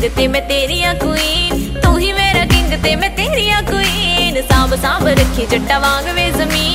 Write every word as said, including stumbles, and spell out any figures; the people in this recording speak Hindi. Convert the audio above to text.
किंग ते मैं तेरिया क्वीन, तू ही मेरा किंग ते मैं तेरिया क्वीन। सांभ सांभ रखी जट्टा वांग वे जमीन।